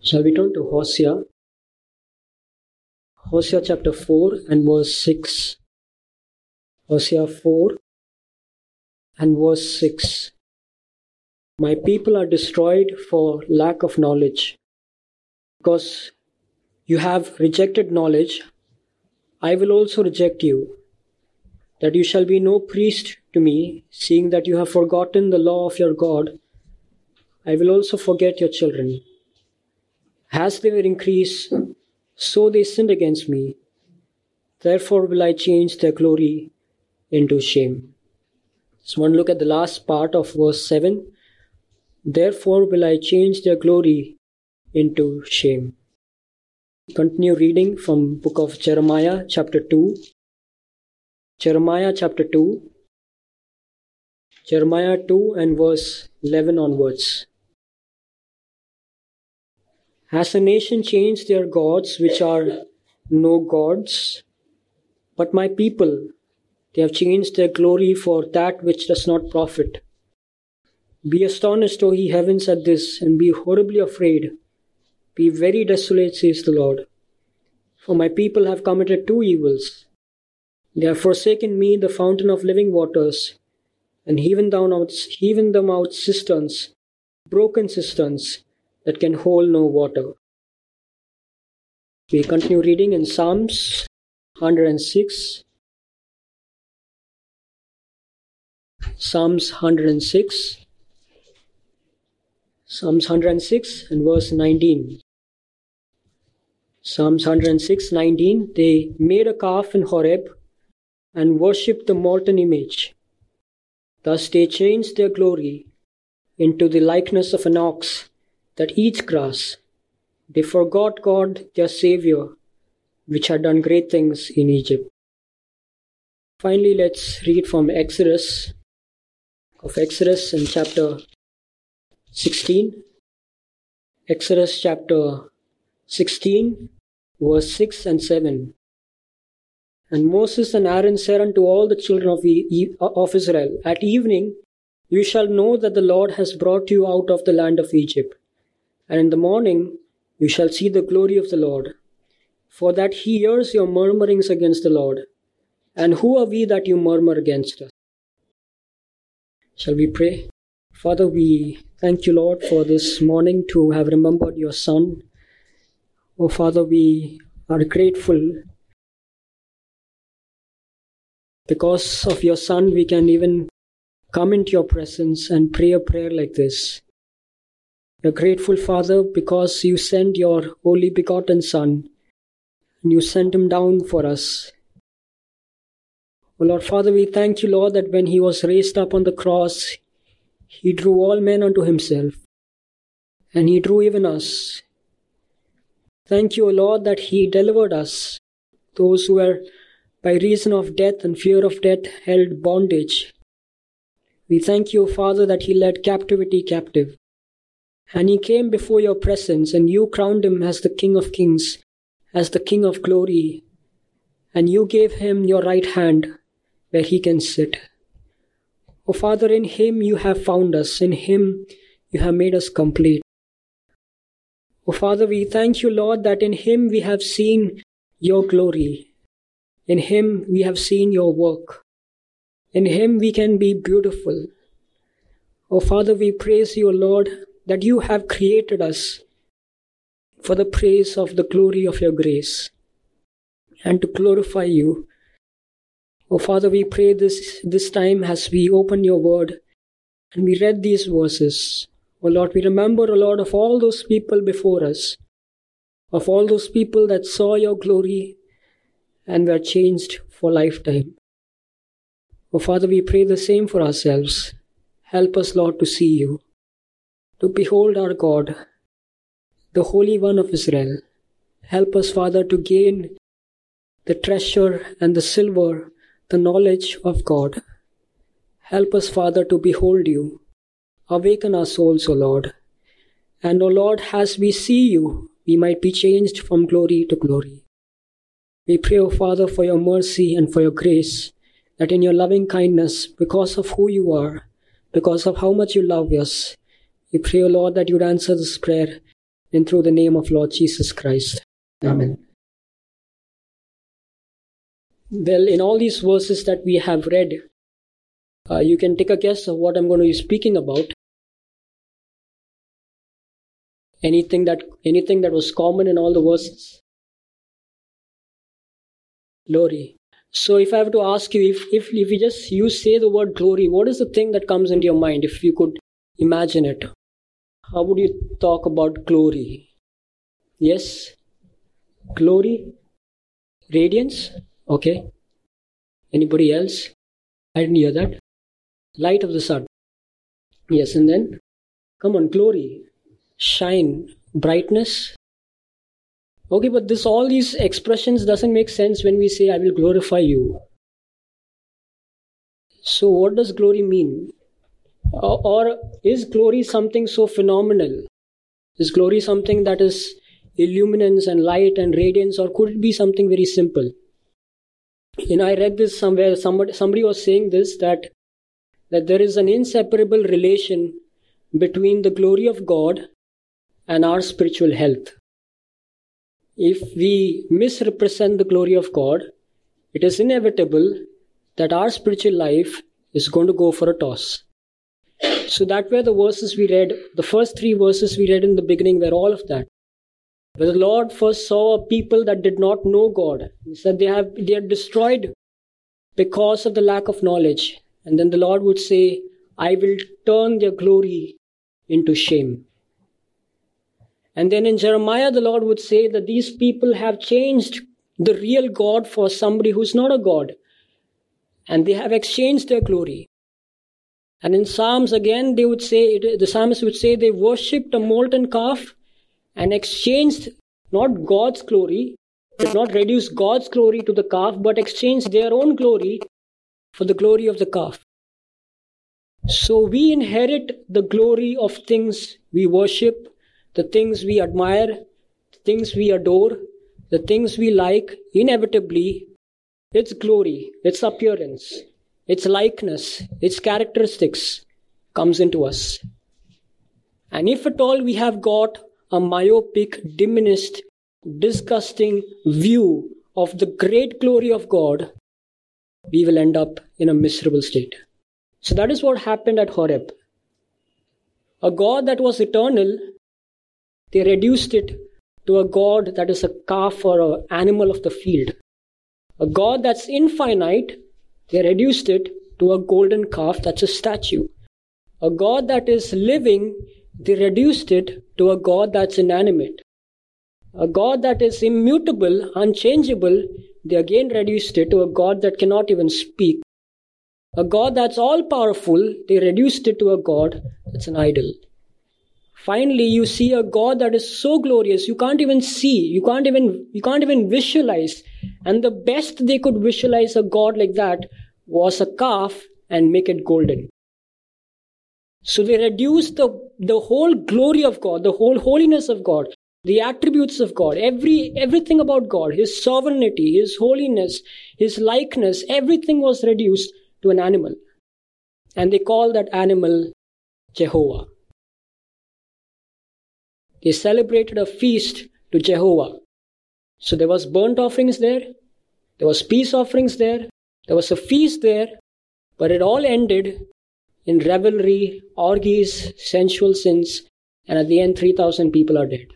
Shall we turn to Hosea? Hosea chapter 4 and verse 6. Hosea 4 and verse 6. My people are destroyed for lack of knowledge. Because you have rejected knowledge, I will also reject you, that you shall be no priest to me, seeing that you have forgotten the law of your God. I will also forget your children. As they were increased, so they sinned against me. Therefore will I change their glory into shame. So one look at the last part of verse 7. Therefore will I change their glory into shame. Continue reading from book of Jeremiah chapter 2. Jeremiah chapter 2. Jeremiah 2 and verse 11 onwards. Has a nation changed their gods which are no gods? But my people, they have changed their glory for that which does not profit. Be astonished, O ye heavens, at this, and be horribly afraid. Be very desolate, says the Lord. For my people have committed two evils. They have forsaken me, the fountain of living waters, and heaven them out cisterns, broken cisterns, that can hold no water. We continue reading in Psalms 106. Psalms 106. Psalms 106 and verse 19. Psalms 106:19. They made a calf in Horeb and worshipped the molten image. Thus they changed their glory into the likeness of an ox that eats grass. They forgot God, their Savior, which had done great things in Egypt. Finally, let's read from Exodus in chapter 16. Exodus chapter 16, verse 6 and 7. And Moses and Aaron said unto all the children of Israel, At evening you shall know that the Lord has brought you out of the land of Egypt. And in the morning you shall see the glory of the Lord, for that he hears your murmurings against the Lord. And who are we that you murmur against us? Shall we pray? Father, we thank you, Lord, for this morning to have remembered your Son. Oh, Father, we are grateful. Because of your Son, we can even come into your presence and pray a prayer like this. We are grateful, Father, because you sent your only begotten Son, and you sent him down for us. Oh, Lord, Father, we thank you, Lord, that when he was raised up on the cross, he drew all men unto himself, and he drew even us. Thank you, O Lord, that he delivered us, those who were by reason of death and fear of death held bondage. We thank you, Father, that he led captivity captive. And he came before your presence, and you crowned him as the King of Kings, as the King of Glory. And you gave him your right hand, where he can sit. O Father, in him you have found us. In him you have made us complete. O Father, we thank you, Lord, that in him we have seen your glory. In him we have seen your work. In him we can be beautiful. O Father, we praise you, Lord, that you have created us for the praise of the glory of your grace and to glorify you. O Father, we pray this time as we open your word and we read these verses. O Lord, we remember, O Lord, of all those people before us, of all those people that saw your glory and were changed for lifetime. O Father, we pray the same for ourselves. Help us, Lord, to see you, to behold our God, the Holy One of Israel. Help us, Father, to gain the treasure and the silver, the knowledge of God. Help us, Father, to behold you. Awaken our souls, O Lord. And, O Lord, as we see you, we might be changed from glory to glory. We pray, O Father, for your mercy and for your grace, that in your loving kindness, because of who you are, because of how much you love us, we pray, O Lord, that you'd answer this prayer and through the name of Lord Jesus Christ. Amen. Well, in all these verses that we have read, you can take a guess of what I'm going to be speaking about. Anything that was common in all the verses? Glory. So if I have to ask you, if you say the word glory, what is the thing that comes into your mind if you could imagine it? How would you talk about glory? Yes? Glory? Radiance? Okay. Anybody else? I didn't hear that. Light of the sun. Yes, and then? Come on, glory. Shine. Brightness. Okay, but all these expressions doesn't make sense when we say, I will glorify you. So what does glory mean? Or is glory something so phenomenal? Is glory something that is illuminance and light and radiance, or could it be something very simple? I read this somewhere, somebody was saying this, that there is an inseparable relation between the glory of God and our spiritual health. If we misrepresent the glory of God, it is inevitable that our spiritual life is going to go for a toss. So that were the verses we read, the first 3 verses we read in the beginning were all of that. Where the Lord first saw a people that did not know God. He said they are destroyed because of the lack of knowledge. And then the Lord would say, I will turn their glory into shame. And then in Jeremiah, the Lord would say that these people have changed the real God for somebody who's not a God. And they have exchanged their glory. And in Psalms again, the psalmist would say they worshipped a molten calf and exchanged not God's glory, did not reduce God's glory to the calf, but exchanged their own glory for the glory of the calf. So we inherit the glory of things we worship, the things we admire, the things we adore, the things we like. Inevitably, its glory, its appearance, its likeness, its characteristics comes into us. And if at all we have got a myopic, diminished, disgusting view of the great glory of God, we will end up in a miserable state. So that is what happened at Horeb. A God that was eternal, they reduced it to a God that is a calf or an animal of the field. A God that's infinite, they reduced it to a golden calf that's a statue. A God that is living, they reduced it to a God that's inanimate. A God that is immutable, unchangeable, they again reduced it to a God that cannot even speak. A God that's all-powerful, they reduced it to a God that's an idol. Finally, you see a God that is so glorious, you can't even see, you can't even visualize. And the best they could visualize a God like that was a calf and make it golden. So they reduced the whole glory of God, the whole holiness of God, the attributes of God, everything about God, His sovereignty, His holiness, His likeness, everything was reduced to an animal. And they call that animal Jehovah. They celebrated a feast to Jehovah. So there was burnt offerings there, there was peace offerings there was a feast there, but it all ended in revelry, orgies, sensual sins, and at the end 3,000 people are dead.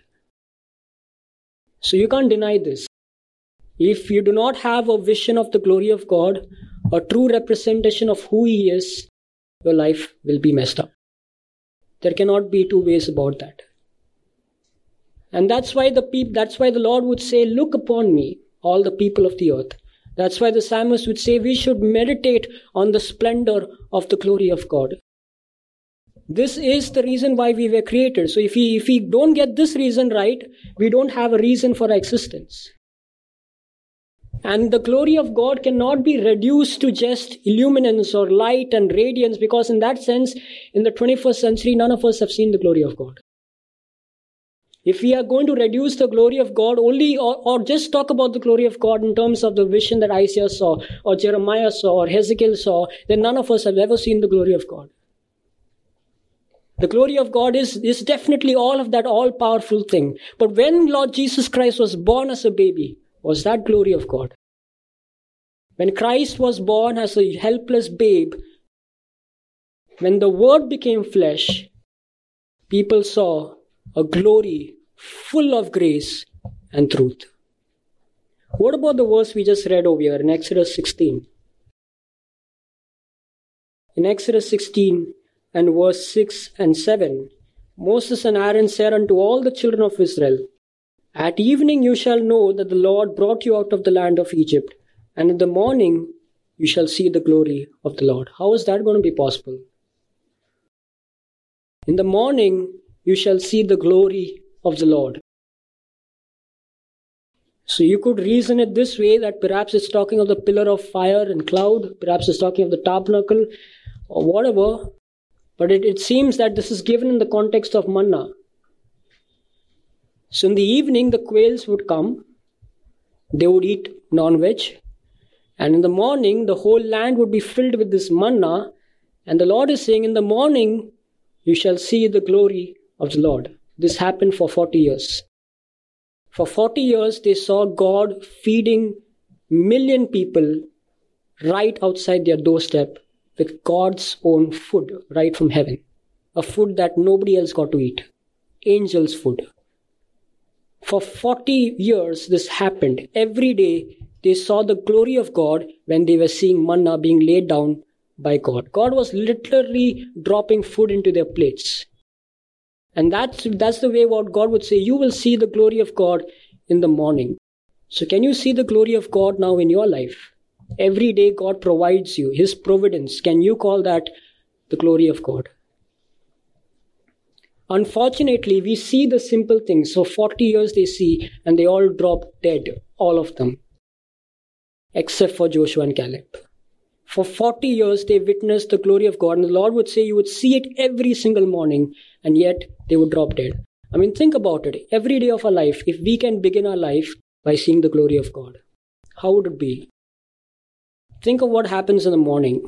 So you can't deny this. If you do not have a vision of the glory of God, a true representation of who He is, your life will be messed up. There cannot be two ways about that. And that's why the Lord would say, look upon me, all the people of the earth. That's why the psalmist would say we should meditate on the splendor of the glory of God. This is the reason why we were created. So if we don't get this reason right, we don't have a reason for our existence. And the glory of God cannot be reduced to just illuminance or light and radiance, because in that sense, in the 21st century, none of us have seen the glory of God. If we are going to reduce the glory of God only, or just talk about the glory of God in terms of the vision that Isaiah saw, or Jeremiah saw, or Hezekiel saw, then none of us have ever seen the glory of God. The glory of God is definitely all of that all-powerful thing. But when Lord Jesus Christ was born as a baby, was that glory of God? When Christ was born as a helpless babe, when the Word became flesh, people saw a glory full of grace and truth. What about the verse we just read over here in Exodus 16? In Exodus 16 and verse 6 and 7, Moses and Aaron said unto all the children of Israel, At evening you shall know that the Lord brought you out of the land of Egypt, and in the morning you shall see the glory of the Lord. How is that going to be possible? In the morning you shall see the glory of the Lord. So you could reason it this way, that perhaps it's talking of the pillar of fire and cloud, perhaps it's talking of the tabernacle or whatever, but it seems that this is given in the context of manna. So in the evening the quails would come, they would eat non-veg, and in the morning the whole land would be filled with this manna, and the Lord is saying, in the morning you shall see the glory of the Lord. This happened for 40 years. For 40 years, they saw God feeding million people right outside their doorstep with God's own food right from heaven. A food that nobody else got to eat. Angels' food. For 40 years, this happened. Every day, they saw the glory of God when they were seeing manna being laid down by God. God was literally dropping food into their plates. And that's the way what God would say, you will see the glory of God in the morning. So can you see the glory of God now in your life? Every day God provides you, His providence. Can you call that the glory of God? Unfortunately, we see the simple things. So 40 years they see, and they all drop dead, all of them. Except for Joshua and Caleb. For 40 years they witnessed the glory of God, and the Lord would say you would see it every single morning, and yet they would drop dead. I mean, think about it. Every day of our life, if we can begin our life by seeing the glory of God, how would it be? Think of what happens in the morning.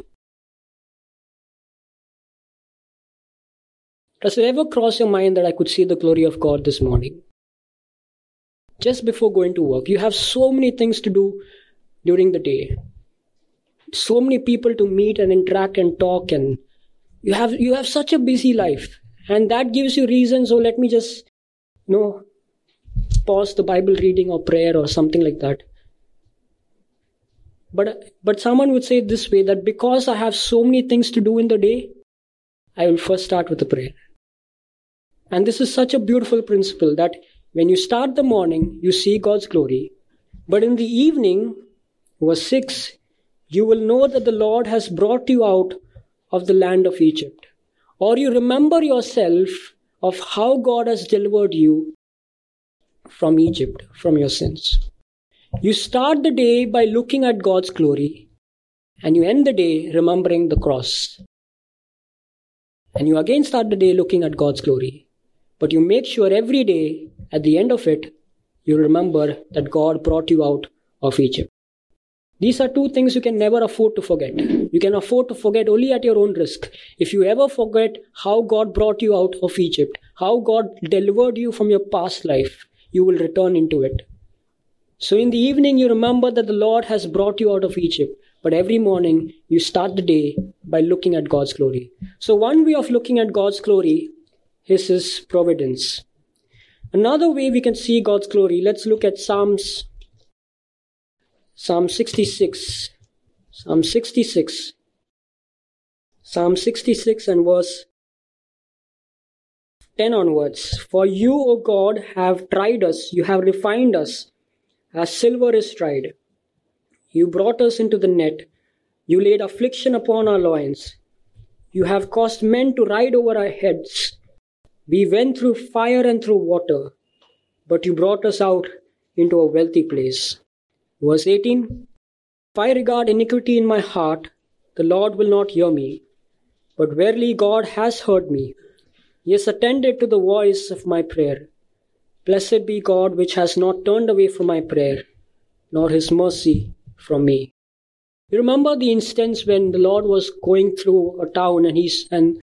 Does it ever cross your mind that I could see the glory of God this morning? Just before going to work, you have so many things to do during the day. So many people to meet and interact and talk, and you have such a busy life, and that gives you reason. So let me just pause the Bible reading or prayer or something like that. But someone would say it this way, that because I have so many things to do in the day, I will first start with a prayer. And this is such a beautiful principle, that when you start the morning, you see God's glory, but in the evening, verse 6, you will know that the Lord has brought you out of the land of Egypt. Or you remember yourself of how God has delivered you from Egypt, from your sins. You start the day by looking at God's glory, and you end the day remembering the cross. And you again start the day looking at God's glory. But you make sure every day, at the end of it, you remember that God brought you out of Egypt. These are two things you can never afford to forget. You can afford to forget only at your own risk. If you ever forget how God brought you out of Egypt, how God delivered you from your past life, you will return into it. So in the evening, you remember that the Lord has brought you out of Egypt. But every morning, you start the day by looking at God's glory. So one way of looking at God's glory is His providence. Another way we can see God's glory, let's look at Psalm 66. Psalm 66 and verse 10 onwards. For you, O God, have tried us, you have refined us, as silver is tried. You brought us into the net, you laid affliction upon our loins. You have caused men to ride over our heads. We went through fire and through water, but you brought us out into a wealthy place. Verse 18, if I regard iniquity in my heart, the Lord will not hear me. But verily God has heard me. He has attended to the voice of my prayer. Blessed be God, which has not turned away from my prayer, nor His mercy from me. You remember the instance when the Lord was going through a town and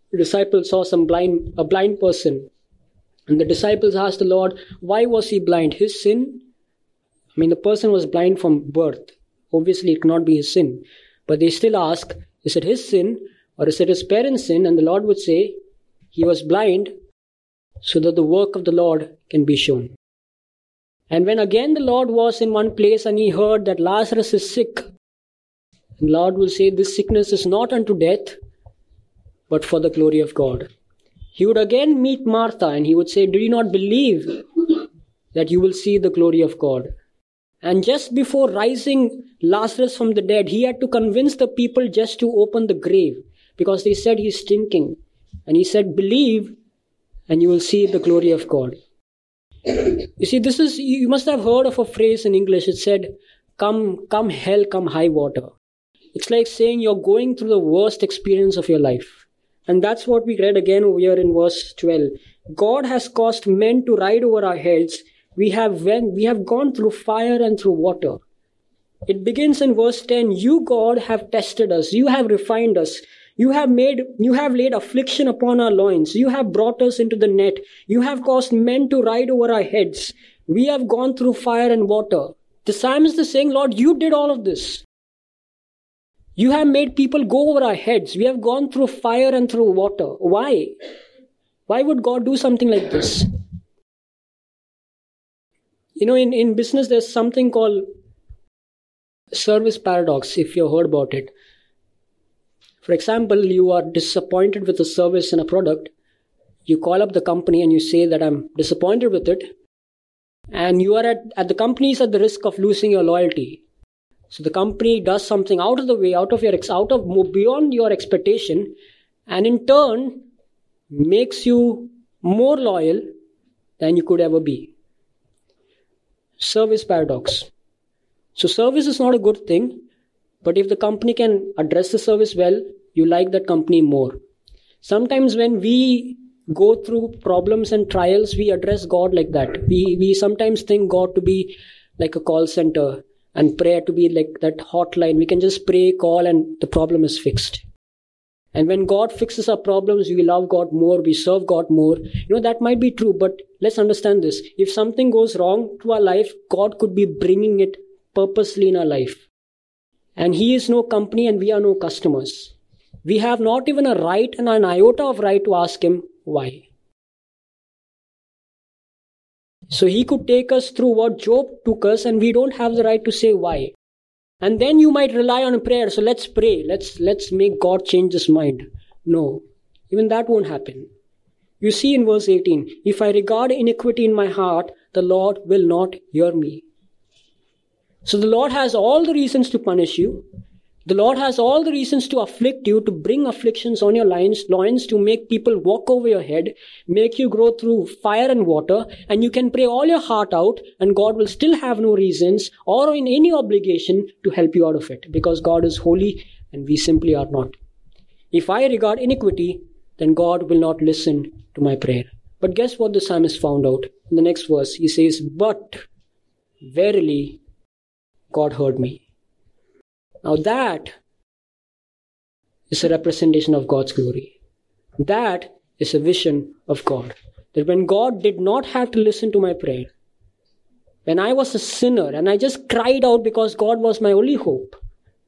The disciples saw a blind person. And the disciples asked the Lord, why was he blind? His sin? I mean, the person was blind from birth. Obviously, it cannot be his sin. But they still ask, is it his sin or is it his parents' sin? And the Lord would say, he was blind so that the work of the Lord can be shown. And when again the Lord was in one place and he heard that Lazarus is sick, the Lord will say, this sickness is not unto death, but for the glory of God. He would again meet Martha and he would say, do you not believe that you will see the glory of God? And just before rising Lazarus from the dead, he had to convince the people just to open the grave because they said he's stinking. And he said, believe and you will see the glory of God. You see, you must have heard of a phrase in English. It said, come hell, come high water. It's like saying you're going through the worst experience of your life. And that's what we read again over here in verse 12. God has caused men to ride over our heads. We have gone through fire and through water. It begins in verse 10. You, God, have tested us. You have refined us. You have laid affliction upon our loins. You have brought us into the net. You have caused men to ride over our heads. We have gone through fire and water. The psalmist is saying, Lord, you did all of this. You have made people go over our heads. We have gone through fire and through water. Why? Why would God do something like this? You know, in business, there's something called service paradox, if you've heard about it. For example, you are disappointed with a service and a product. You call up the company and you say that I'm disappointed with it. And you are at the company is at the risk of losing your loyalty. So the company does something out of the way, beyond your expectation, and in turn makes you more loyal than you could ever be. Service paradox. So service is not a good thing, but if the company can address the service well, you like that company more. Sometimes when we go through problems and trials, we address God like that. We sometimes think God to be like a call center and prayer to be like that hotline. We can just pray, call, and the problem is fixed. And when God fixes our problems, we love God more, we serve God more. You know, that might be true, but let's understand this. If something goes wrong to our life, God could be bringing it purposely in our life. And He is no company and we are no customers. We have not even a right and an iota of right to ask Him why. So He could take us through what Job took us and we don't have the right to say why. And then you might rely on a prayer. So let's pray. Let's make God change His mind. No, even that won't happen. You see in verse 18, if I regard iniquity in my heart, the Lord will not hear me. So the Lord has all the reasons to punish you. The Lord has all the reasons to afflict you, to bring afflictions on your loins, to make people walk over your head, make you go through fire and water, and you can pray all your heart out, and God will still have no reasons or in any obligation to help you out of it, because God is holy and we simply are not. If I regard iniquity, then God will not listen to my prayer. But guess what the psalmist found out? In the next verse, he says, but verily God heard me. Now that is a representation of God's glory. That is a vision of God. That when God did not have to listen to my prayer, when I was a sinner and I just cried out because God was my only hope,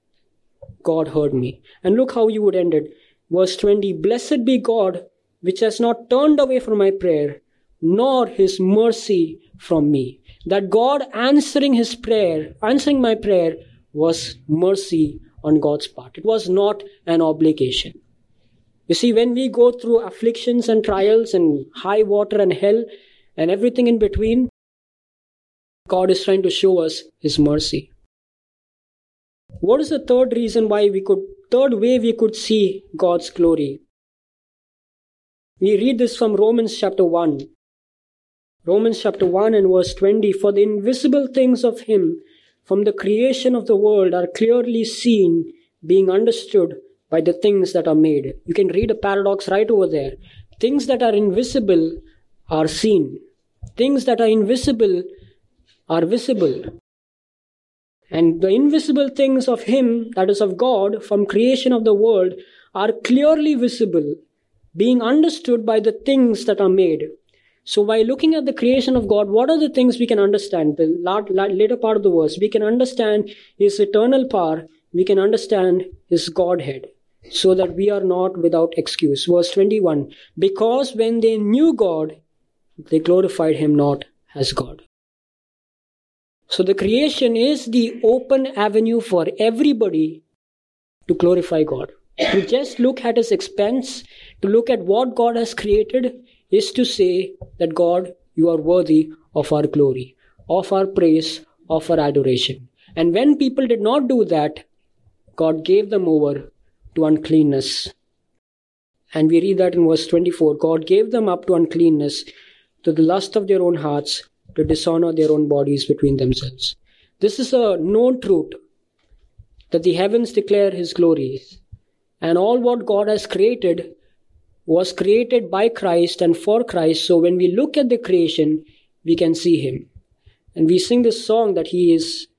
God heard me. And look how you would end it. Verse 20, blessed be God, which has not turned away from my prayer, nor His mercy from me. That God answering my prayer, was mercy on God's part. It was not an obligation. You see, when we go through afflictions and trials and high water and hell and everything in between, God is trying to show us His mercy. What is the third way we could see God's glory? We read this from Romans chapter 1. Romans chapter 1 and verse 20. For the invisible things of Him from the creation of the world are clearly seen, being understood by the things that are made. You can read a paradox right over there. Things that are invisible are seen. Things that are invisible are visible. And the invisible things of Him, that is of God, from creation of the world, are clearly visible, being understood by the things that are made. So by looking at the creation of God, what are the things we can understand? The later part of the verse, we can understand His eternal power, we can understand His Godhead, so that we are not without excuse. Verse 21, because when they knew God, they glorified Him not as God. So the creation is the open avenue for everybody to glorify God. To just look at His expense, to look at what God has created, is to say that God, you are worthy of our glory, of our praise, of our adoration. And when people did not do that, God gave them over to uncleanness. And we read that in verse 24, God gave them up to uncleanness, to the lust of their own hearts, to dishonor their own bodies between themselves. This is a known truth, that the heavens declare His glory. And all what God has created was created by Christ and for Christ. So when we look at the creation, we can see Him. And we sing this song that He is,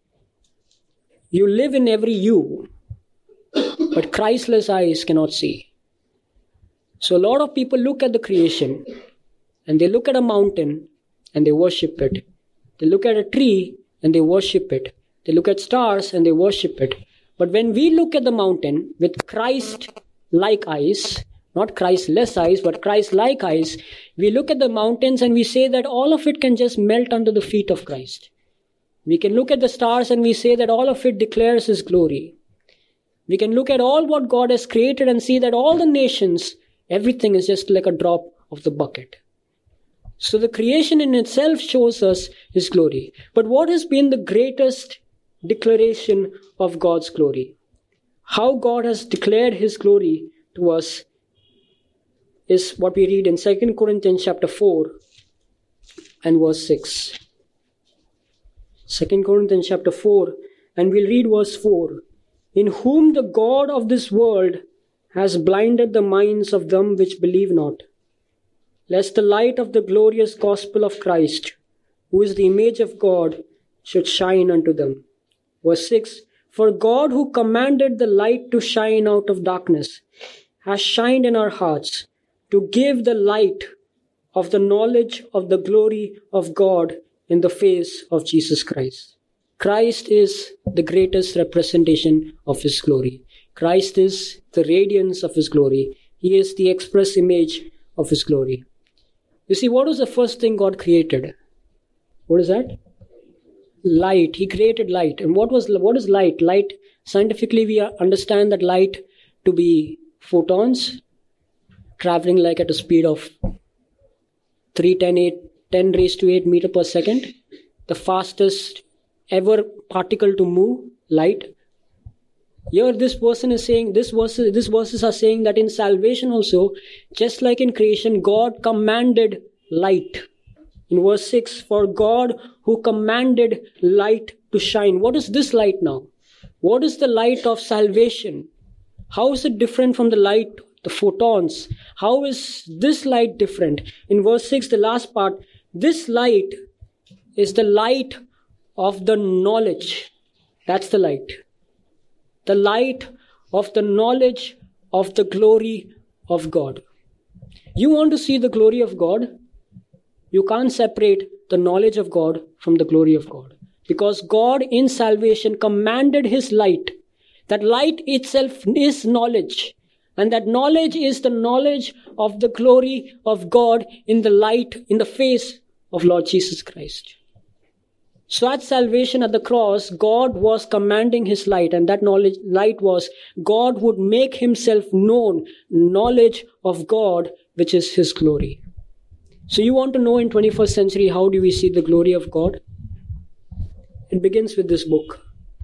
you live in every you, but Christless eyes cannot see. So a lot of people look at the creation and they look at a mountain and they worship it. They look at a tree and they worship it. They look at stars and they worship it. But when we look at the mountain with Christ-like eyes, not Christ-less eyes, but Christ-like eyes, we look at the mountains and we say that all of it can just melt under the feet of Christ. We can look at the stars and we say that all of it declares His glory. We can look at all what God has created and see that all the nations, everything is just like a drop of the bucket. So the creation in itself shows us His glory. But what has been the greatest declaration of God's glory? How God has declared His glory to us is what we read in 2 Corinthians chapter 4 and verse 6. 2 Corinthians chapter 4, and we'll read verse 4. In whom the God of this world has blinded the minds of them which believe not, lest the light of the glorious gospel of Christ, who is the image of God, should shine unto them. Verse 6, for God who commanded the light to shine out of darkness has shined in our hearts to give the light of the knowledge of the glory of God in the face of Jesus Christ. Christ is the greatest representation of His glory. Christ is the radiance of His glory. He is the express image of His glory. You see, what was the first thing God created? What is that? Light. He created light. And what is light? Light, scientifically we understand that light to be photons traveling like at a speed of 10 raised to 8 meter per second. The fastest ever particle to move, light. Here this person is saying, these verses are saying that in salvation also, just like in creation, God commanded light. In verse 6, for God who commanded light to shine. What is this light now? What is the light of salvation? How is it different from the light, the photons? How is this light different? In verse 6, the last part, this light is the light of the knowledge. That's the light. The light of the knowledge of the glory of God. You want to see the glory of God? You can't separate the knowledge of God from the glory of God. Because God in salvation commanded His light. That light itself is knowledge. And that knowledge is the knowledge of the glory of God in the light, in the face of Lord Jesus Christ. So at salvation at the cross, God was commanding His light, and that light was God would make Himself known, knowledge of God, which is His glory. So you want to know in 21st century, how do we see the glory of God? It begins with this book.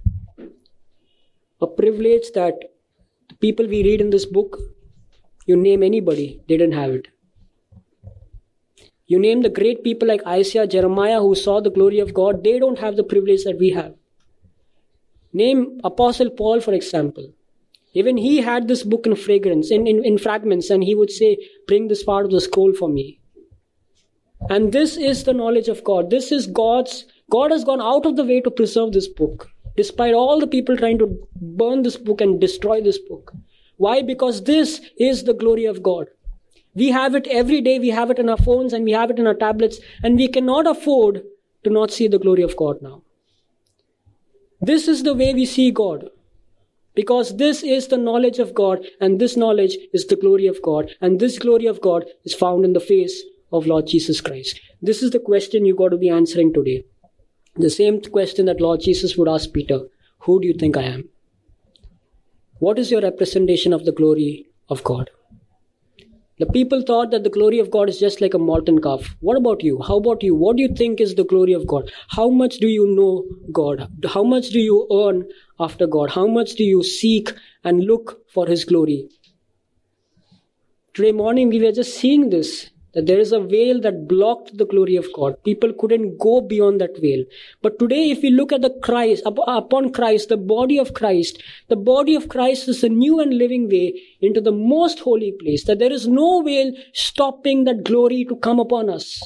A privilege that the people we read in this book, you name anybody, they didn't have it. You name the great people like Isaiah, Jeremiah, who saw the glory of God, they don't have the privilege that we have. Name Apostle Paul, for example. Even he had this book in fragrance, in fragments, and he would say, bring this part of the scroll for me. And this is the knowledge of God. This is God has gone out of the way to preserve this book, despite all the people trying to burn this book and destroy this book. Why? Because this is the glory of God. We have it every day. We have it in our phones and we have it in our tablets, and we cannot afford to not see the glory of God now. This is the way we see God, because this is the knowledge of God, and this knowledge is the glory of God, and this glory of God is found in the face of Lord Jesus Christ. This is the question you got to be answering today. The same question that Lord Jesus would ask Peter: who do you think I am? What is your representation of the glory of God? The people thought that the glory of God is just like a molten calf. What about you? How about you? What do you think is the glory of God? How much do you know God? How much do you earn after God? How much do you seek and look for His glory? Today morning we were just seeing this, that there is a veil that blocked the glory of God. People couldn't go beyond that veil. But today, if we look at upon Christ, the body of Christ is the new and living way into the most holy place, that there is no veil stopping that glory to come upon us.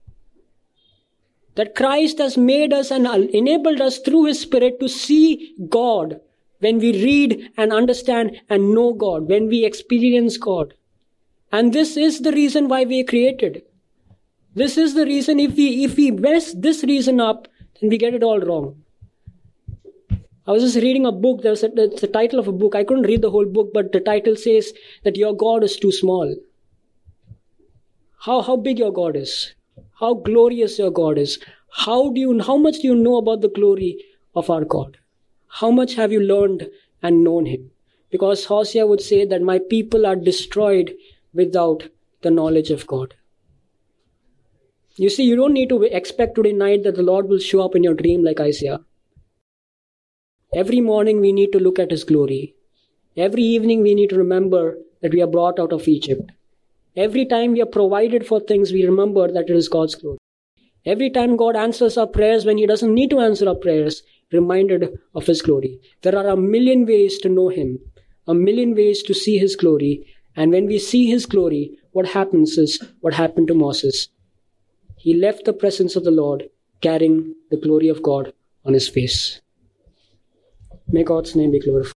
That Christ has made us and enabled us through His Spirit to see God when we read and understand and know God, when we experience God. And this is the reason why we are created. This is the reason. If we mess this reason up, then we get it all wrong. I was just reading a book. It's the title of a book. I couldn't read the whole book, but the title says that your God is too small. How big your God is. How glorious your God is. How much do you know about the glory of our God? How much have you learned and known Him? Because Hosea would say that my people are destroyed without the knowledge of God. You see, you don't need to expect today night that the Lord will show up in your dream like Isaiah. Every morning we need to look at His glory. Every evening we need to remember that we are brought out of Egypt. Every time we are provided for things, we remember that it is God's glory. Every time God answers our prayers when He doesn't need to answer our prayers, reminded of His glory. There are a million ways to know Him, a million ways to see His glory. And when we see His glory, what happens is what happened to Moses. He left the presence of the Lord carrying the glory of God on his face. May God's name be glorified.